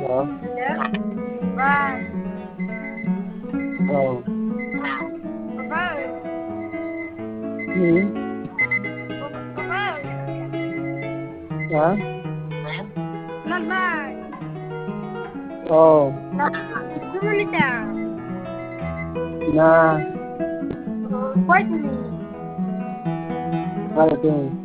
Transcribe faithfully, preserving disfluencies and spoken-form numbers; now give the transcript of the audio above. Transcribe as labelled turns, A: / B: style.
A: Hả?
B: Dạ. Ba.
A: Ờ.
B: Ba ơi.
A: Ừ.
B: Ba ơi.
A: Hả?
B: Mama.
A: Ờ.
B: Sumunita.
A: Na.
B: White me.
A: Hai tiếng.